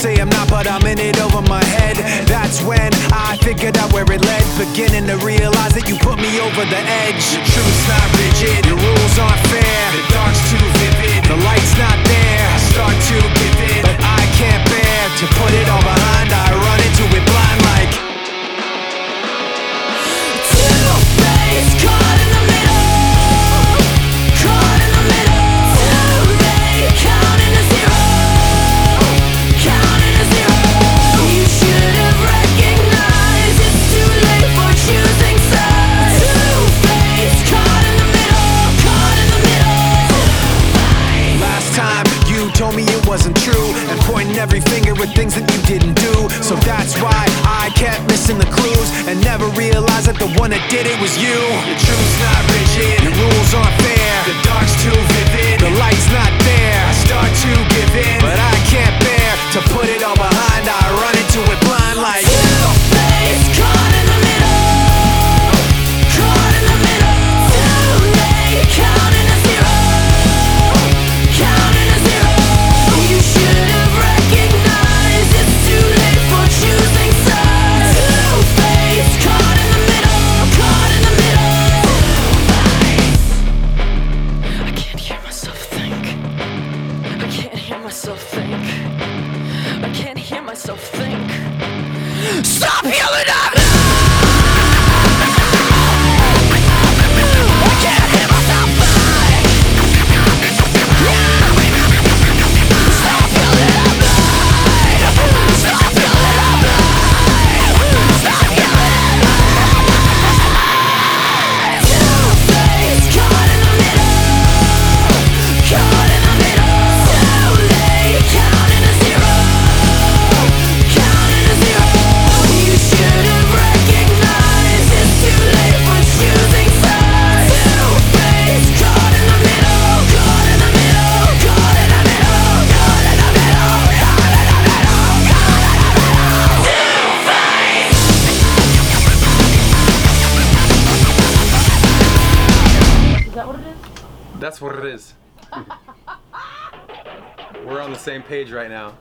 say I'm not, but I'm in it over my head. That's when I figured out where it led, beginning to realize that you put me over the edge. Your truth's not rigid, your rules aren't fair, the dark's too vivid, the light's not there. I start to give in, but I can't bear to put it all behind. I run into it blind like two-faced, caught in the middle, caught in the middle. Too late, counting to zero, counting to zero. You should have recognized it's too late for choosing sides. Two-faced, caught in the middle, caught in the middle. Last time you told me it wasn't true, and pointing every finger at things that you didn't do. So that's why I kept missing the clues, and never realized that the one that did it was you. Your truth's not rigid, your rules aren't fair, the dark's too vivid, the light's not there. I start to give in, but I can't bear to put it all behind. I run into it blind like two-faced, caught in the middle, caught in the middle. Too late, counting to zero, counting to zero. You should have recognized it's too late for choosing sides. Two-faced, caught in the middle, caught in the middle. I can't hear myself think, I can't hear myself think, I can't hear myself think. Stop yelling at me! I can't hear myself think. Stop yelling at me! Stop yelling at me! Stop yelling at me! Two-faced, caught in the middle, caught in the middle. Too late, counting to zero, counting to zero. You should have recognized it's too late for choosing sides. Two-faced, caught in the middle, caught in the middle, caught in the middle, caught in the middle, caught in the middle, caught in the middle. Two-faced. Is that what it is? That's what it is. We're on the same page right now.